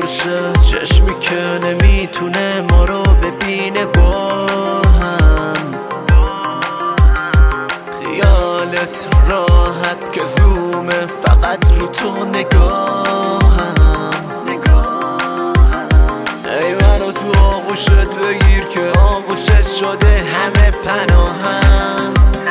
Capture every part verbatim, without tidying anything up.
آغوشه، چشمی که نمیتونه ما رو ببینه با هم، خیالت راحت که زومه فقط رو تو نگاهم. ای منو تو آغوشت بگیر که آغوشت شده همه پناهم.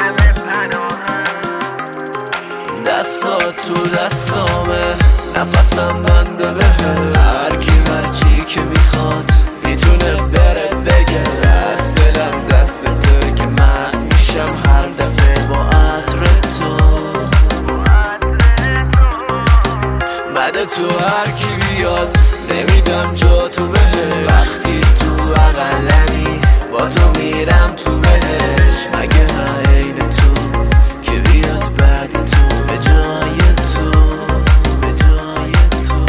دستات تو دستامه، نفسم بنده بهت، هرکی هرچی که میخواد میتونه بره بگه. از دلم دستته که مست میشم هر دفعه با عطر تو. بده تو هرکی بیاد نمیدم جا تو بهش، وقتی تو اقلمی با تو میرم تو بهش. مگه عین تو که بیاد بعد تو به جای تو، به جای تو.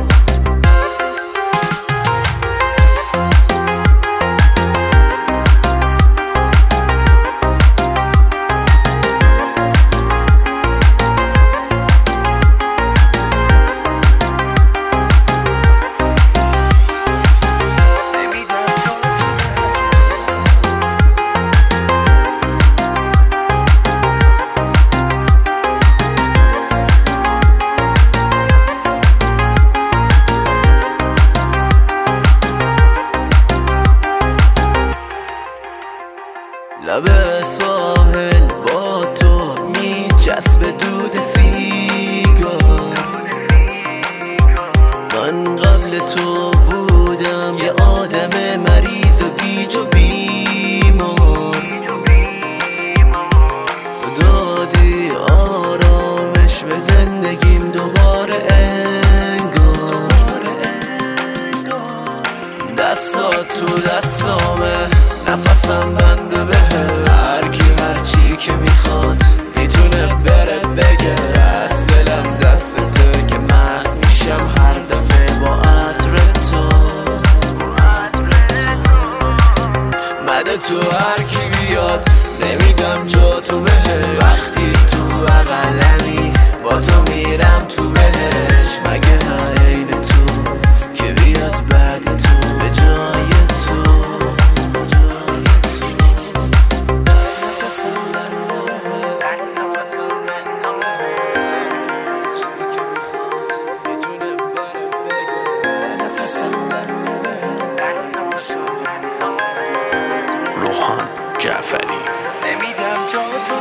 لب ساحل با تو میچسب دود سیگار. من قبل تو بودم یه آدم مریض و گیج و بیمار، دادی آرامش به زندگیم دوباره انگار. دستات تو دستامه، نفسم بنده بهت، هرکی هرچی که میخواد میتونه بره بگه. از دلم دستته که مست میشم هر دفعه با عطر تو. مده تو هرکی بیاد نمیدم جا تو بهش، وقتی تو اقلمی با تو میرم تو بهش. مگه عین تو که بیاد بعد تو به جای تو. روحان جعفری. نمیدم جا تو